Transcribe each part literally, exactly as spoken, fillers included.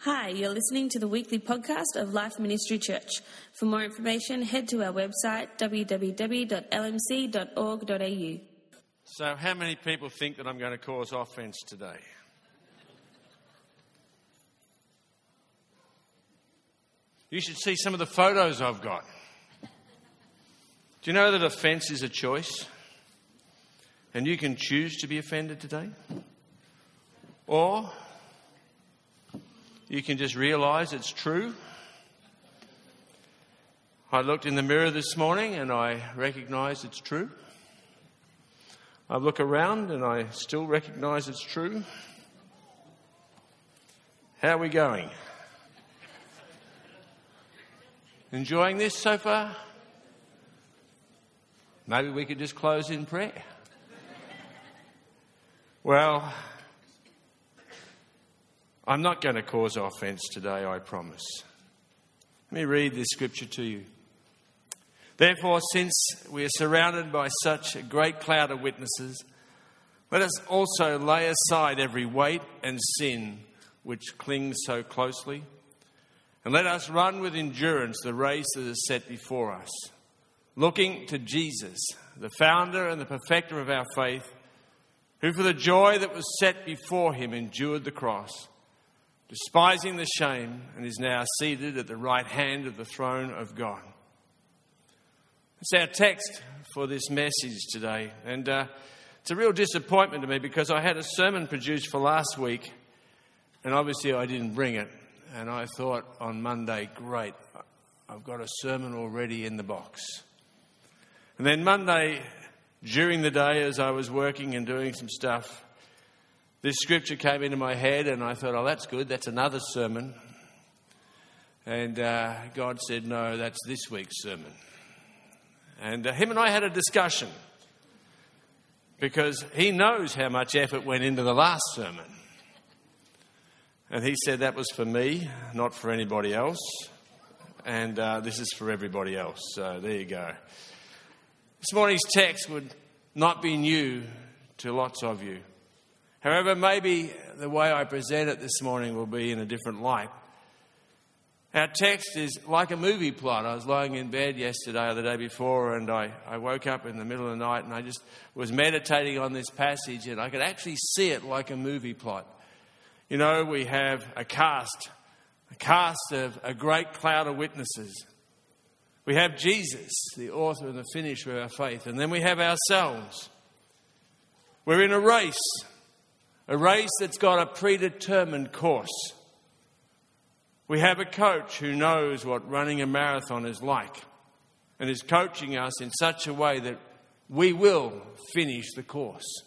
Hi, you're listening to the weekly podcast of Life Ministry Church. For more information, head to our website, w w w dot l m c dot org dot a u. So how many people think that I'm going to cause offence today? You should see some of the photos I've got. Do you know that offence is a choice? And you can choose to be offended today? Or you can just realise it's true. I looked in the mirror this morning and I recognise it's true. I look around and I still recognise it's true. How are we going? Enjoying this so far? Maybe we could just close in prayer. Well, I'm not going to cause offence today, I promise. Let me read this scripture to you. Therefore, since we are surrounded by such a great cloud of witnesses, let us also lay aside every weight and sin which clings so closely, and let us run with endurance the race that is set before us, looking to Jesus, the founder and the perfecter of our faith, who for the joy that was set before him endured the cross, despising the shame, and is now seated at the right hand of the throne of God. It's our text for this message today, and uh, it's a real disappointment to me because I had a sermon produced for last week, and obviously I didn't bring it, and I thought on Monday, great, I've got a sermon already in the box. And then Monday, during the day as I was working and doing some stuff, this scripture came into my head and I thought, oh, that's good, that's another sermon. And uh, God said, no, that's this week's sermon. And uh, him and I had a discussion because he knows how much effort went into the last sermon. And he said that was for me, not for anybody else. And uh, this is for everybody else. So there you go. This morning's text would not be new to lots of you. However, maybe the way I present it this morning will be in a different light. Our text is like a movie plot. I was lying in bed yesterday or the day before and I, I woke up in the middle of the night and I just was meditating on this passage and I could actually see it like a movie plot. You know, we have a cast, a cast of a great cloud of witnesses. We have Jesus, the author and the finisher of our faith, and then we have ourselves. We're in a race. A race that's got a predetermined course. We have a coach who knows what running a marathon is like and is coaching us in such a way that we will finish the course.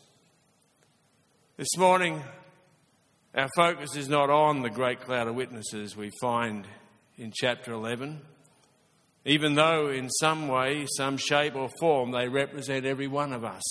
This morning, our focus is not on the great cloud of witnesses we find in chapter eleven, even though in some way, some shape or form, they represent every one of us.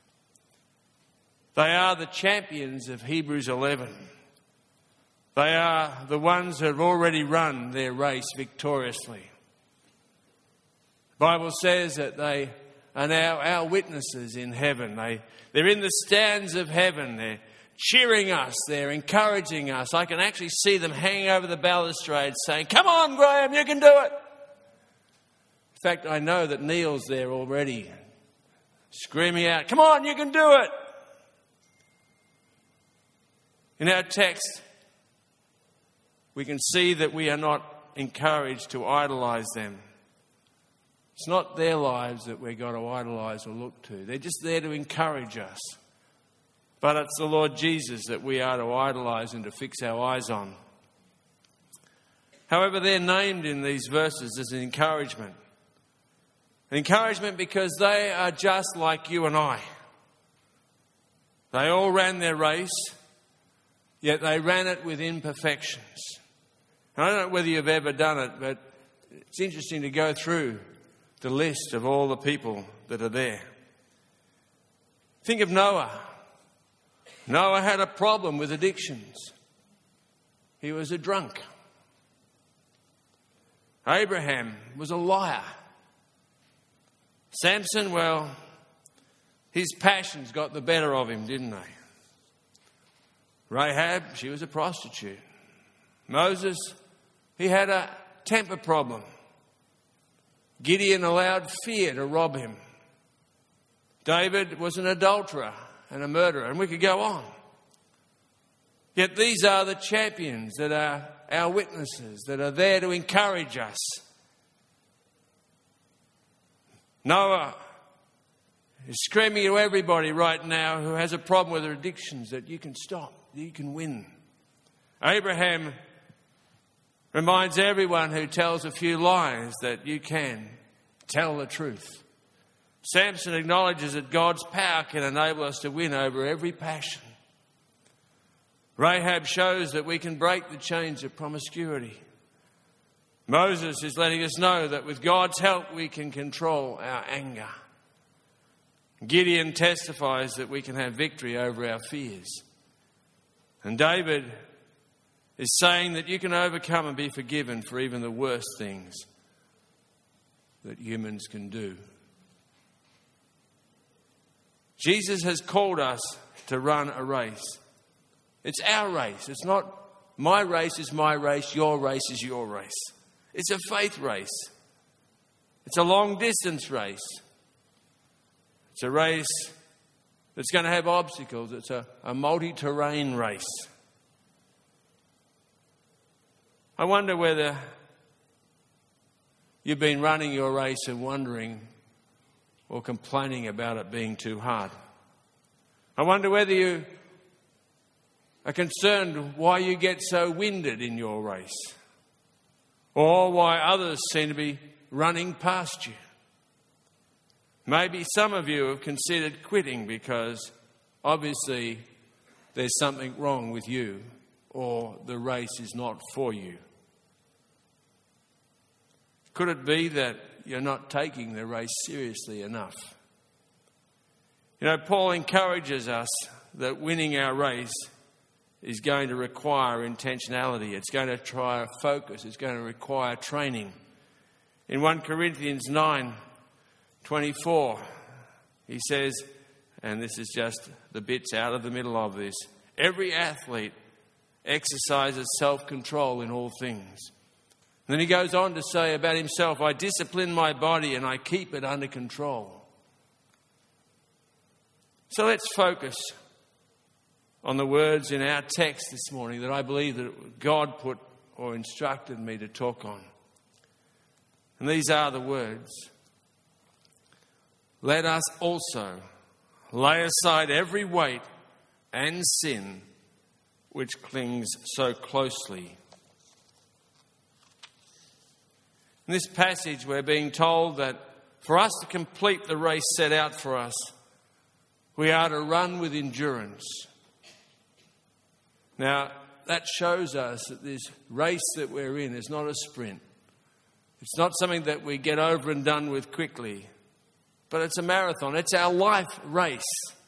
They are the champions of Hebrews eleven. They are the ones who have already run their race victoriously. The Bible says that they are now our witnesses in heaven. They, they're in the stands of heaven. They're cheering us. They're encouraging us. I can actually see them hanging over the balustrade saying, "Come on, Graham, you can do it." In fact, I know that Neil's there already screaming out, "Come on, you can do it." In our text, we can see that we are not encouraged to idolise them. It's not their lives that we've got to idolise or look to. They're just there to encourage us. But it's the Lord Jesus that we are to idolise and to fix our eyes on. However, they're named in these verses as an encouragement. An encouragement because they are just like you and I. They all ran their race. Yet they ran it with imperfections. And I don't know whether you've ever done it, but it's interesting to go through the list of all the people that are there. Think of Noah. Noah had a problem with addictions. He was a drunk. Abraham was a liar. Samson, well, his passions got the better of him, didn't they? Rahab, she was a prostitute. Moses, he had a temper problem. Gideon allowed fear to rob him. David was an adulterer and a murderer, and we could go on. Yet these are the champions that are our witnesses, that are there to encourage us. Noah is screaming to everybody right now who has a problem with their addictions that you can stop, that you can win. Abraham reminds everyone who tells a few lies that you can tell the truth. Samson acknowledges that God's power can enable us to win over every passion. Rahab shows that we can break the chains of promiscuity. Moses is letting us know that with God's help we can control our anger. Gideon testifies that we can have victory over our fears. And David is saying that you can overcome and be forgiven for even the worst things that humans can do. Jesus has called us to run a race. It's our race. It's not my race is my race, your race is your race. It's a faith race. It's a long distance race. It's a race that's going to have obstacles. It's a, a multi-terrain race. I wonder whether you've been running your race and wondering or complaining about it being too hard. I wonder whether you are concerned why you get so winded in your race, or why others seem to be running past you. Maybe some of you have considered quitting because obviously there's something wrong with you or the race is not for you. Could it be that you're not taking the race seriously enough? You know, Paul encourages us that winning our race is going to require intentionality. It's going to try focus. It's going to require training. In First Corinthians nine twenty-four, he says, and this is just the bits out of the middle of this, every athlete exercises self-control in all things. And then he goes on to say about himself, I discipline my body and I keep it under control. So let's focus on the words in our text this morning that I believe that God put or instructed me to talk on. And these are the words. Let us also lay aside every weight and sin which clings so closely. In this passage we're being told that for us to complete the race set out for us, we are to run with endurance. Now, that shows us that this race that we're in is not a sprint. It's not something that we get over and done with quickly, but it's a marathon. It's our life race.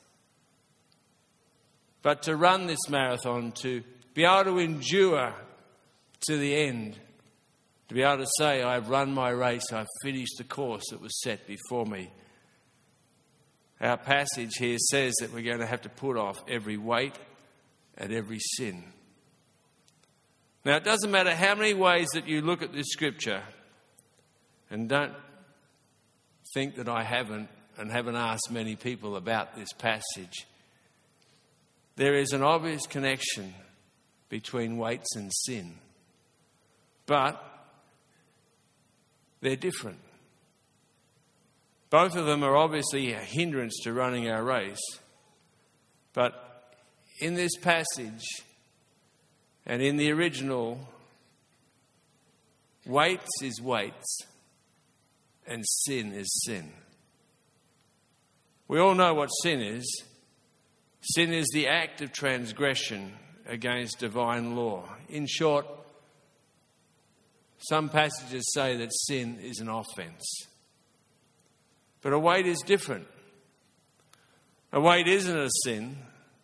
But to run this marathon, to be able to endure to the end, to be able to say, I've run my race, I've finished the course that was set before me. Our passage here says that we're going to have to put off every weight and every sin. Now, it doesn't matter how many ways that you look at this scripture, and don't think that I haven't and haven't asked many people about this passage. There is an obvious connection between weights and sin, but they're different. Both of them are obviously a hindrance to running our race, but in this passage and in the original, weights is weights and sin is sin. We all know what sin is. Sin is the act of transgression against divine law. In short, some passages say that sin is an offence. But a weight is different. A weight isn't a sin.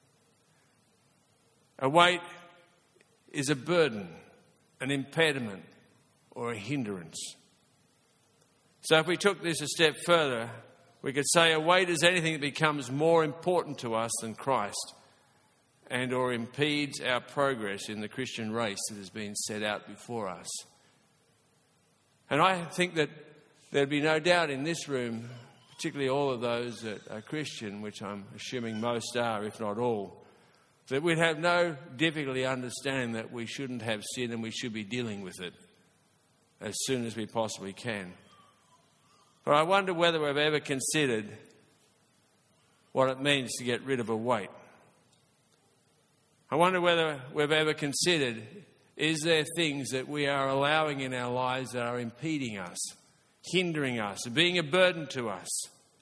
A weight is a burden, an impediment, or a hindrance. So if we took this a step further, we could say a weight is anything that becomes more important to us than Christ and or impedes our progress in the Christian race that has been set out before us. And I think that there'd be no doubt in this room, particularly all of those that are Christian, which I'm assuming most are, if not all, that we'd have no difficulty understanding that we shouldn't have sin and we should be dealing with it as soon as we possibly can. But I wonder whether we've ever considered what it means to get rid of a weight. I wonder whether we've ever considered, is there things that we are allowing in our lives that are impeding us, hindering us, being a burden to us?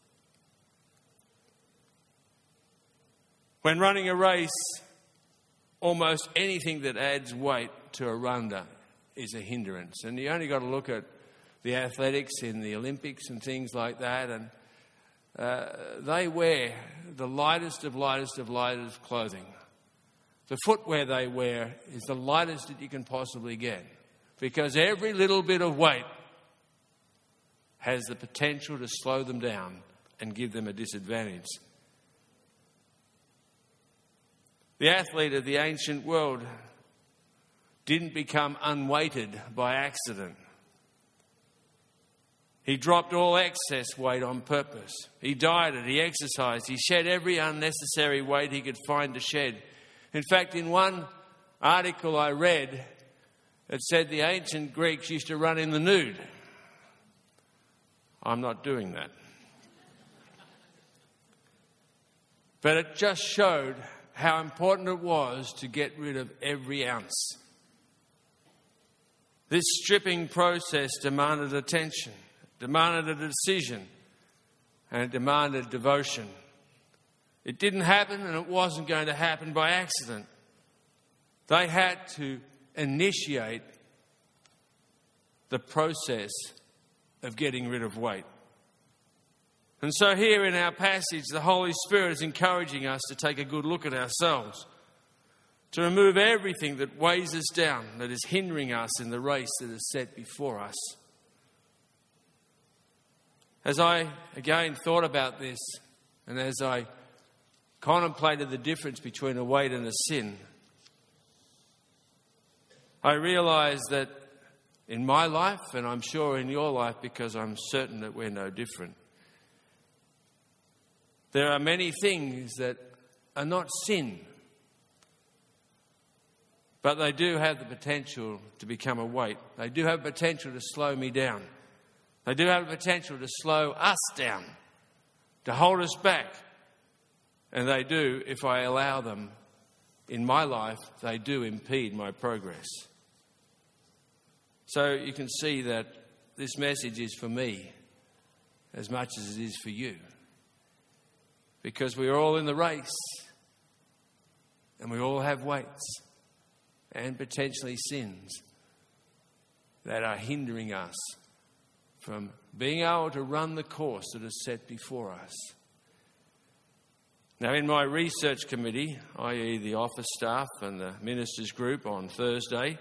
When running a race, almost anything that adds weight to a runner is a hindrance. And you only got to look at the athletics in the Olympics and things like that, and uh, they wear the lightest of lightest of lightest clothing. The footwear they wear is the lightest that you can possibly get, because every little bit of weight has the potential to slow them down and give them a disadvantage. The athlete of the ancient world didn't become unweighted by accident. He dropped all excess weight on purpose. He dieted, he exercised, he shed every unnecessary weight he could find to shed. In fact, in one article I read, it said the ancient Greeks used to run in the nude. I'm not doing that. But it just showed how important it was to get rid of every ounce. This stripping process demanded attention, demanded a decision, and it demanded devotion. It didn't happen, and it wasn't going to happen by accident. They had to initiate the process of getting rid of weight. And so here in our passage, the Holy Spirit is encouraging us to take a good look at ourselves, to remove everything that weighs us down, that is hindering us in the race that is set before us. As I again thought about this, and as I contemplated the difference between a weight and a sin, I realised that in my life, and I'm sure in your life, because I'm certain that we're no different, there are many things that are not sin, but they do have the potential to become a weight. They do have potential to slow me down. They do have the potential to slow us down, to hold us back. And they do, if I allow them in my life, they do impede my progress. So you can see that this message is for me as much as it is for you. Because we're all in the race, and we all have weights and potentially sins that are hindering us from being able to run the course that is set before us. Now, in my research committee, that is the office staff and the ministers group on Thursday,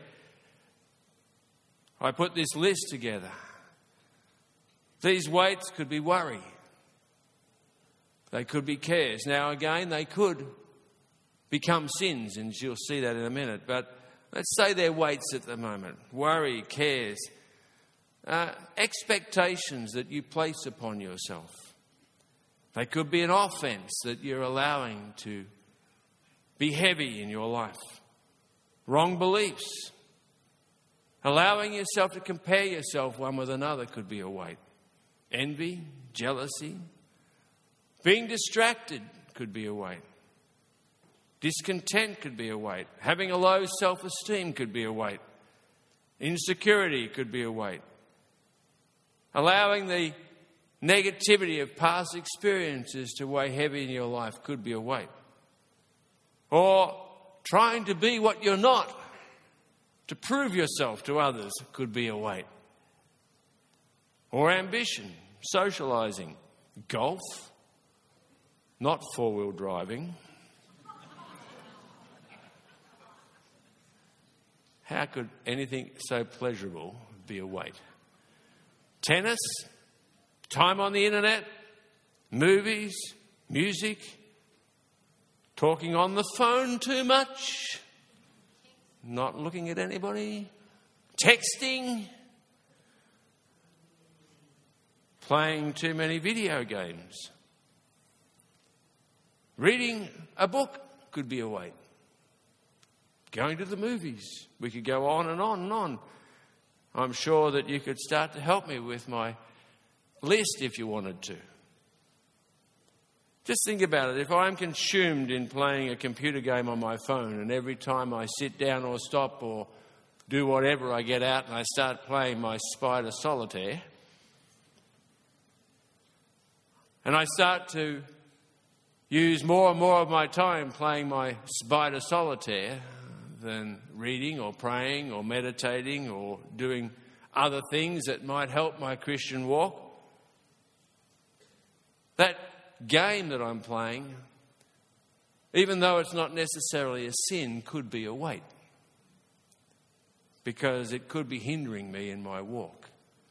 I put this list together. These weights could be worry. They could be cares. Now, again, they could become sins, and you'll see that in a minute. But let's say they're weights at the moment. Worry, cares, uh, expectations that you place upon yourself. They could be an offence that you're allowing to be heavy in your life. Wrong beliefs. Allowing yourself to compare yourself one with another could be a weight. Envy, jealousy. Being distracted could be a weight. Discontent could be a weight. Having a low self-esteem could be a weight. Insecurity could be a weight. Allowing the negativity of past experiences to weigh heavy in your life could be a weight. Or trying to be what you're not, to prove yourself to others, could be a weight. Or ambition, socialising, golf, not four-wheel driving. How could anything so pleasurable be a weight? Tennis, time on the internet, movies, music, talking on the phone too much, not looking at anybody, texting, playing too many video games. Reading a book could be a weight. Going to the movies. We could go on and on and on. I'm sure that you could start to help me with my list if you wanted to. Just think about it. If I'm consumed in playing a computer game on my phone, and every time I sit down or stop or do whatever, I get out and I start playing my Spider Solitaire, and I start to use more and more of my time playing my Spider Solitaire than reading or praying or meditating or doing other things that might help my Christian walk, that game that I'm playing, even though it's not necessarily a sin, could be a weight, because it could be hindering me in my walk.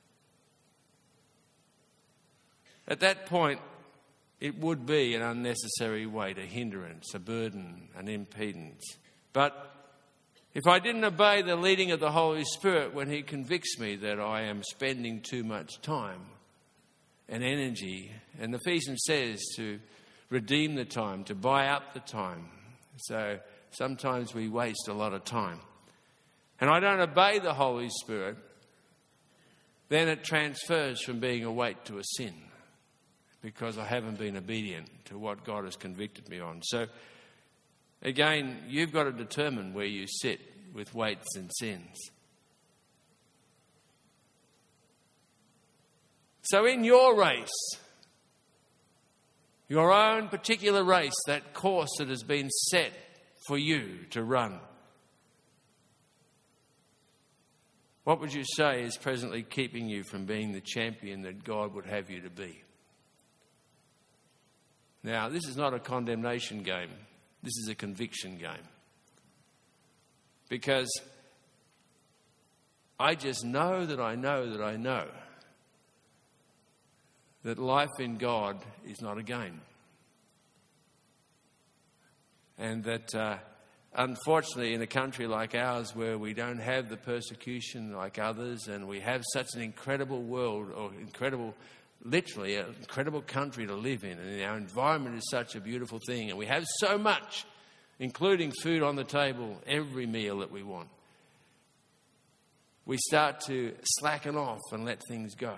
At that point, it would be an unnecessary weight, a hindrance, a burden, an impedance. But if I didn't obey the leading of the Holy Spirit when He convicts me that I am spending too much time and energy, and Ephesians says to redeem the time, to buy up the time. So sometimes we waste a lot of time. And I don't obey the Holy Spirit, then it transfers from being a weight to a sin, because I haven't been obedient to what God has convicted me on. So again, you've got to determine where you sit with weights and sins. So in your race, your own particular race, that course that has been set for you to run, what would you say is presently keeping you from being the champion that God would have you to be? Now, this is not a condemnation game. This is a conviction game. Because I just know that I know that I know that life in God is not a game. And that, uh, unfortunately, in a country like ours where we don't have the persecution like others, and we have such an incredible world, or incredible, literally an incredible country to live in, and our environment is such a beautiful thing, and we have so much, including food on the table, every meal that we want, we start to slacken off and let things go.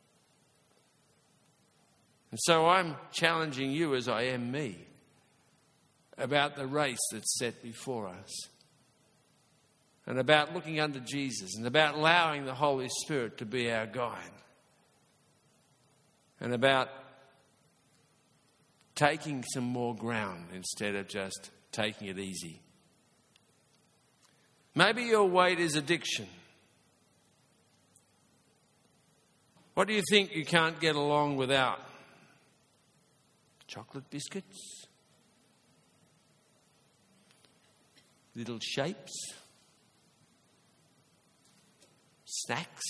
And so I'm challenging you, as I am me, about the race that's set before us, and about looking unto Jesus, and about allowing the Holy Spirit to be our guide, and about taking some more ground instead of just taking it easy. Maybe your weight is addiction. What do you think you can't get along without? Chocolate biscuits? Little shapes? Snacks?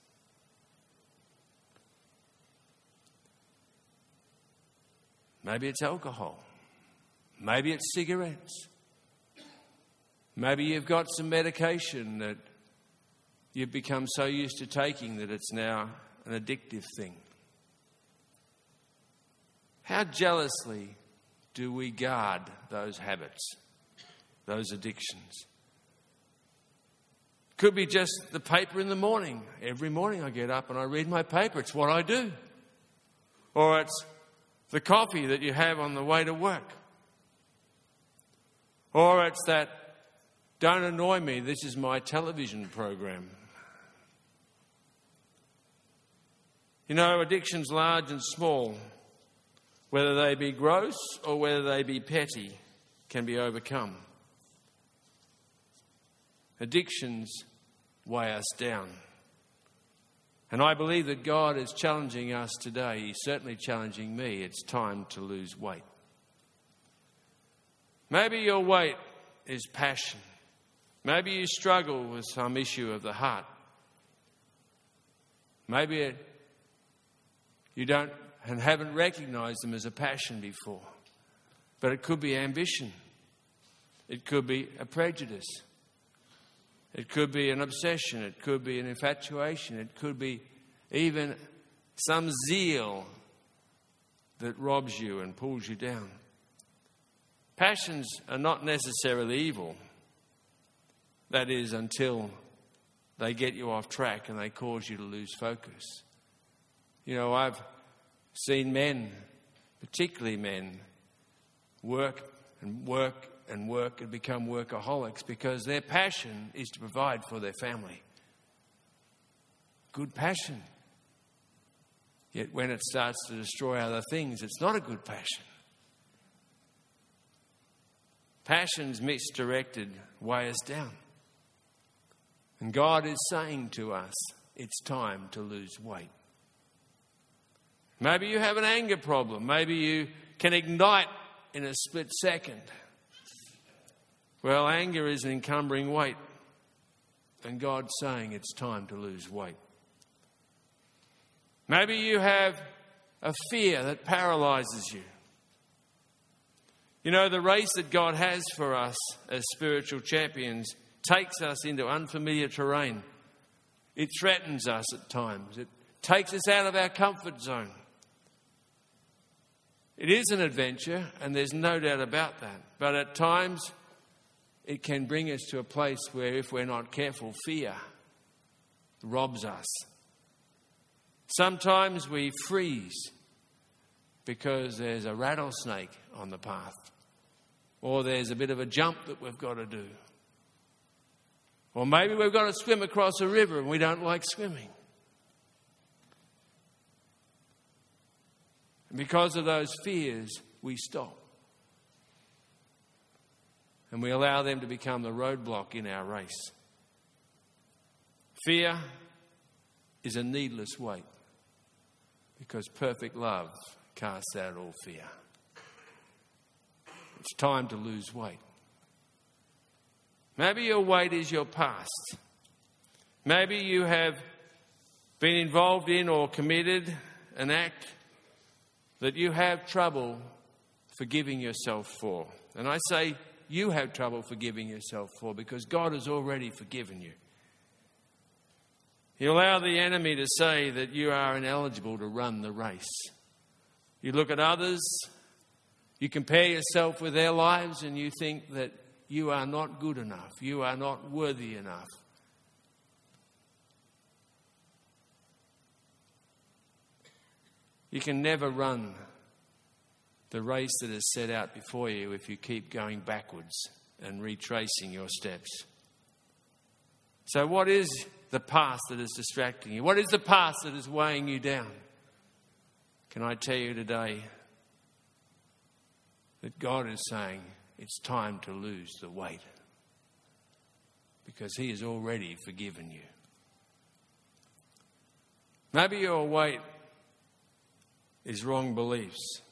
Maybe it's alcohol. Maybe it's cigarettes. Maybe you've got some medication that you've become so used to taking that it's now an addictive thing. How jealously do we guard those habits, those addictions? Could be just the paper in the morning. Every morning I get up and I read my paper. It's what I do. Or it's the coffee that you have on the way to work. Or it's that, don't annoy me, this is my television program. You know, addictions large and small, whether they be gross or whether they be petty, can be overcome. Addictions weigh us down. And I believe that God is challenging us today. He's certainly challenging me. It's time to lose weight. Maybe your weight is passion. Maybe you struggle with some issue of the heart. Maybe it, you don't and haven't recognised them as a passion before. But it could be ambition. It could be a prejudice. It could be an obsession. It could be an infatuation. It could be even some zeal that robs you and pulls you down. Passions are not necessarily evil. That is, until they get you off track and they cause you to lose focus. You know, I've seen men, particularly men, work and work and work and become workaholics because their passion is to provide for their family. Good passion. Yet when it starts to destroy other things, it's not a good passion. Passions misdirected weigh us down. And God is saying to us, it's time to lose weight. Maybe you have an anger problem. Maybe you can ignite in a split second. Well, anger is an encumbering weight. And God's saying it's time to lose weight. Maybe you have a fear that paralyzes you. You know, the race that God has for us as spiritual champions takes us into unfamiliar terrain. It threatens us at times. It takes us out of our comfort zone. It is an adventure, and there's no doubt about that. But at times, it can bring us to a place where, if we're not careful, fear robs us. Sometimes we freeze because there's a rattlesnake on the path, or there's a bit of a jump that we've got to do. Or maybe we've got to swim across a river and we don't like swimming. And because of those fears, we stop. And we allow them to become the roadblock in our race. Fear is a needless weight, because perfect love casts out all fear. It's time to lose weight. Maybe your weight is your past. Maybe you have been involved in or committed an act that you have trouble forgiving yourself for. And I say you have trouble forgiving yourself for because God has already forgiven you. You allow the enemy to say that you are ineligible to run the race. You look at others, you compare yourself with their lives, and you think that you are not good enough. You are not worthy enough. You can never run the race that is set out before you if you keep going backwards and retracing your steps. So what is the past that is distracting you? What is the past that is weighing you down? Can I tell you today that God is saying it's time to lose the weight, because He has already forgiven you. Maybe your weight is wrong beliefs.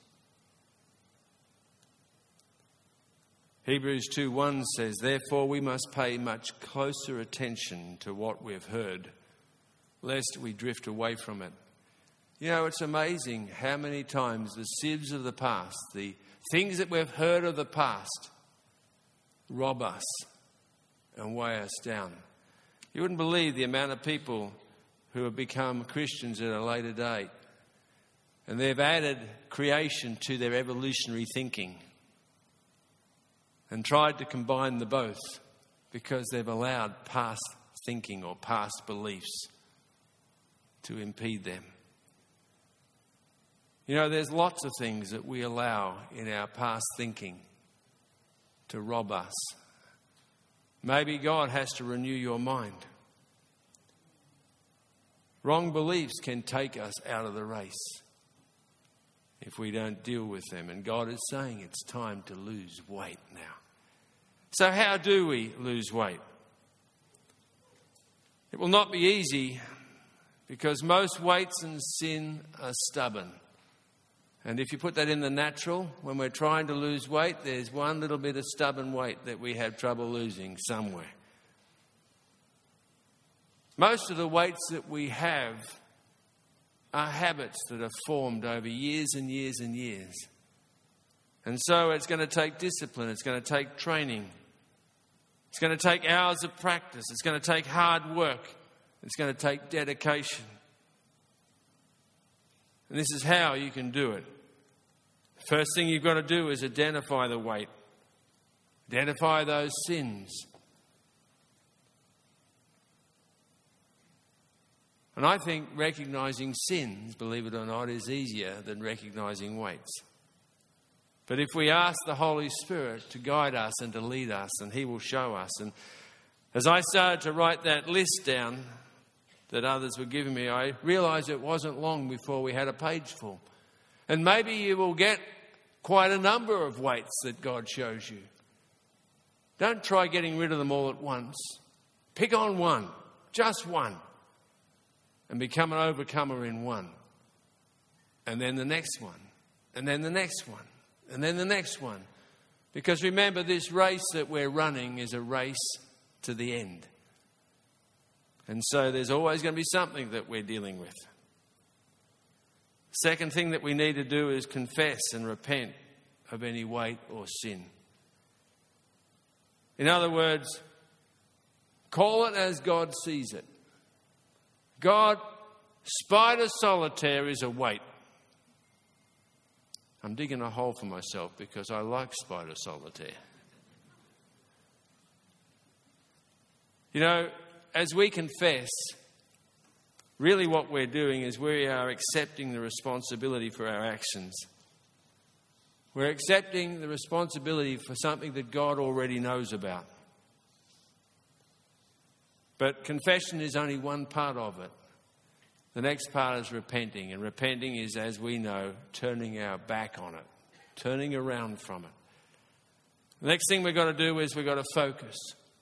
Hebrews two one says, "Therefore we must pay much closer attention to what we've heard, lest we drift away from it." You know, it's amazing how many times the sieves of the past, the things that we've heard of the past, rob us and weigh us down. You wouldn't believe the amount of people who have become Christians at a later date, and they've added creation to their evolutionary thinking and tried to combine the both because they've allowed past thinking or past beliefs to impede them. You know, there's lots of things that we allow in our past thinking to rob us. Maybe God has to renew your mind. Wrong beliefs can take us out of the race if we don't deal with them. And God is saying it's time to lose weight now. So how do we lose weight? It will not be easy, because most weights and sin are stubborn. And if you put that in the natural, when we're trying to lose weight, there's one little bit of stubborn weight that we have trouble losing somewhere. Most of the weights that we have are habits that are formed over years and years and years. And so it's going to take discipline. It's going to take training. It's going to take hours of practice. It's going to take hard work. It's going to take dedication. And this is how you can do it. The first thing you've got to do is identify the weight. Identify those sins. And I think recognising sins, believe it or not, is easier than recognising weights. But if we ask the Holy Spirit to guide us and to lead us, then He will show us. And as I started to write that list down that others were giving me, I realised it wasn't long before we had a page full. And maybe you will get quite a number of weights that God shows you. Don't try getting rid of them all at once. Pick on one, just one, and become an overcomer in one. And then the next one, and then the next one, and then the next one. Because remember, this race that we're running is a race to the end. And so there's always going to be something that we're dealing with. Second thing that we need to do is confess and repent of any weight or sin. In other words, call it as God sees it. God, spider solitaire is a weight. I'm digging a hole for myself because I like spider solitaire. You know, as we confess, really what we're doing is we are accepting the responsibility for our actions. We're accepting the responsibility for something that God already knows about. But confession is only one part of it. The next part is repenting. And repenting is, as we know, turning our back on it, turning around from it. The next thing we've got to do is we've got to focus.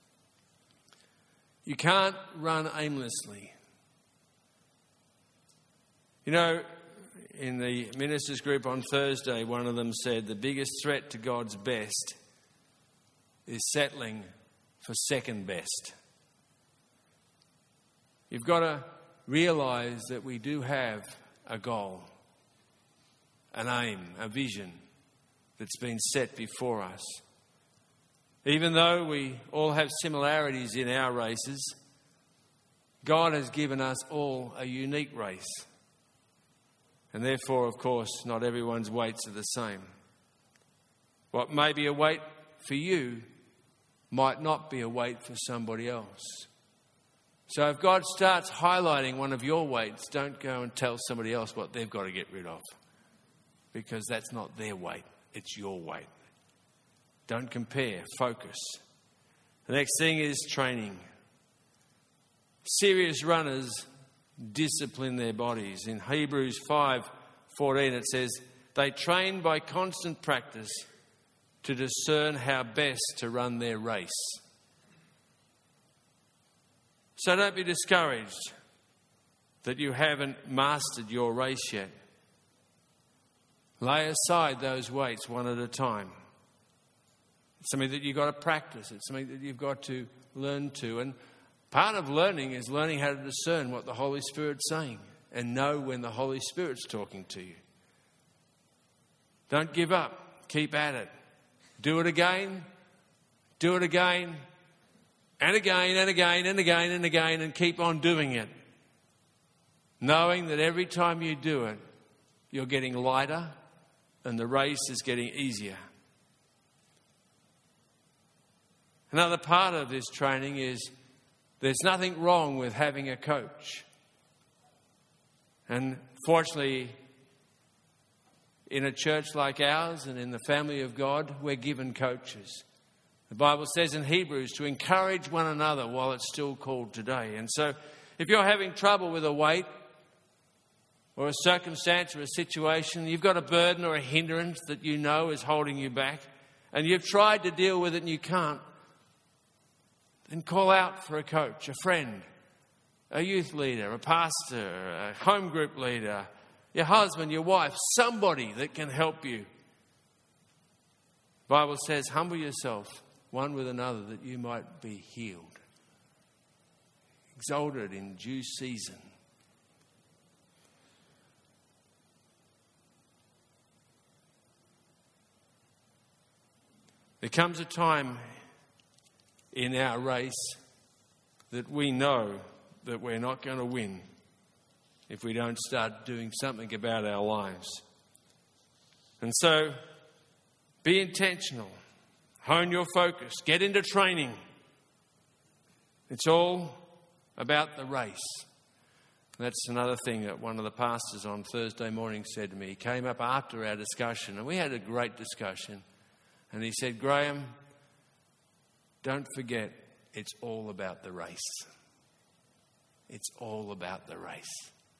You can't run aimlessly. You know, in the ministers' group on Thursday, one of them said the biggest threat to God's best is settling for second best. You've got to realise that we do have a goal, an aim, a vision that's been set before us. Even though we all have similarities in our races, God has given us all a unique race. And therefore, of course, not everyone's weights are the same. What may be a weight for you might not be a weight for somebody else. So if God starts highlighting one of your weights, don't go and tell somebody else what they've got to get rid of. Because that's not their weight, it's your weight. Don't compare, focus. The next thing is training. Serious runners discipline their bodies. In Hebrews five fourteen it says, they train by constant practice to discern how best to run their race. So don't be discouraged that you haven't mastered your race yet. Lay aside those weights one at a time. It's something that you've got to practice. It's something that you've got to learn to. And part of learning is learning how to discern what the Holy Spirit's saying and know when the Holy Spirit's talking to you. Don't give up. Keep at it. Do it again. Do it again. And again and again and again and again and keep on doing it. Knowing that every time you do it, you're getting lighter and the race is getting easier. Another part of this training is there's nothing wrong with having a coach. And fortunately, in a church like ours and in the family of God, we're given coaches. The Bible says in Hebrews to encourage one another while it's still called today. And so if you're having trouble with a weight or a circumstance or a situation, you've got a burden or a hindrance that you know is holding you back, and you've tried to deal with it and you can't, then call out for a coach, a friend, a youth leader, a pastor, a home group leader, your husband, your wife, somebody that can help you. The Bible says, humble yourself one with another that you might be healed. Exalted in due season. There comes a time in our race that we know that we're not going to win if we don't start doing something about our lives. And so, be intentional. Hone your focus. Get into training. It's all about the race. That's another thing that one of the pastors on Thursday morning said to me. He came up after our discussion, and we had a great discussion. And he said, Graham, don't forget, it's all about the race. It's all about the race.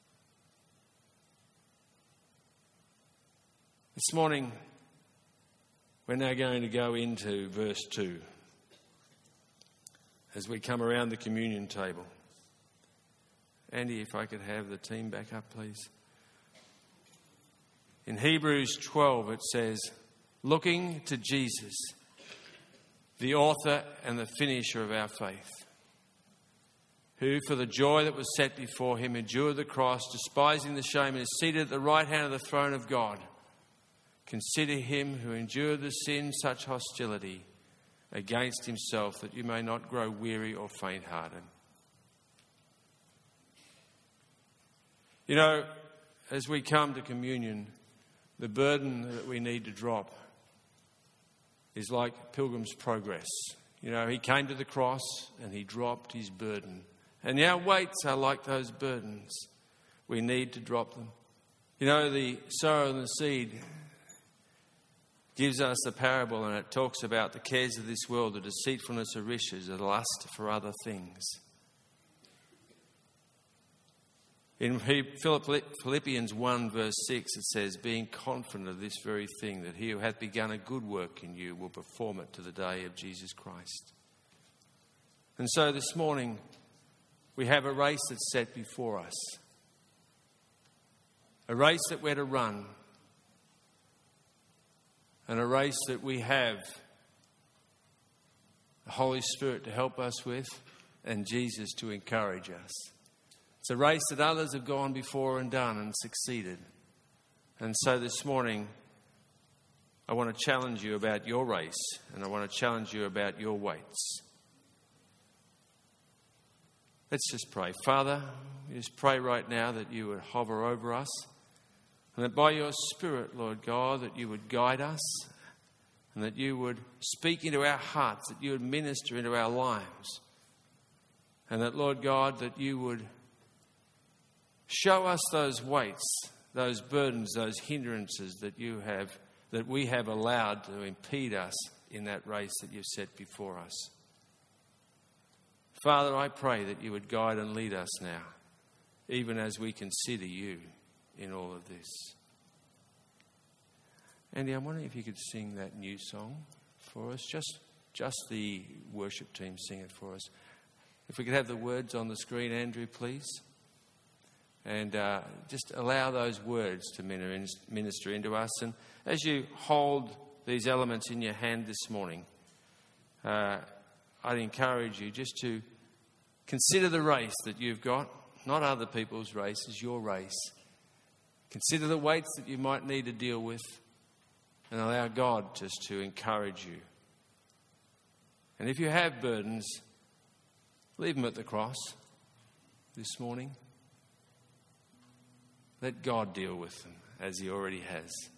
This morning, we're now going to go into verse two as we come around the communion table. Andy, if I could have the team back up, please. In Hebrews twelve, it says, looking to Jesus, the author and the finisher of our faith, who for the joy that was set before him endured the cross, despising the shame, and is seated at the right hand of the throne of God. Consider him who endured the sin, such hostility against himself, that you may not grow weary or faint-hearted. You know, as we come to communion, the burden that we need to drop is like Pilgrim's Progress. You know, he came to the cross and he dropped his burden. And our weights are like those burdens. We need to drop them. You know, the sower and the seed gives us a parable, and it talks about the cares of this world, the deceitfulness of riches, the lust for other things. In Philippians one verse six it says, being confident of this very thing, that he who hath begun a good work in you will perform it to the day of Jesus Christ. And so this morning we have a race that's set before us. A race that we're to run. And a race that we have the Holy Spirit to help us with and Jesus to encourage us. It's a race that others have gone before and done and succeeded. And so this morning, I want to challenge you about your race, and I want to challenge you about your weights. Let's just pray. Father, we just pray right now that you would hover over us, and that by your Spirit, Lord God, that you would guide us, and that you would speak into our hearts, that you would minister into our lives, and that, Lord God, that you would show us those weights, those burdens, those hindrances that you have, that we have allowed to impede us in that race that you've set before us. Father, I pray that you would guide and lead us now, even as we consider you in all of this. Andy, I'm wondering if you could sing that new song for us. Just, just the worship team sing it for us. If we could have the words on the screen, Andrew, please. And uh, just allow those words to minister into us. And as you hold these elements in your hand this morning, uh, I'd encourage you just to consider the race that you've got, not other people's races, your race. Consider the weights that you might need to deal with, and allow God just to encourage you. And if you have burdens, leave them at the cross this morning. Let God deal with them as he already has.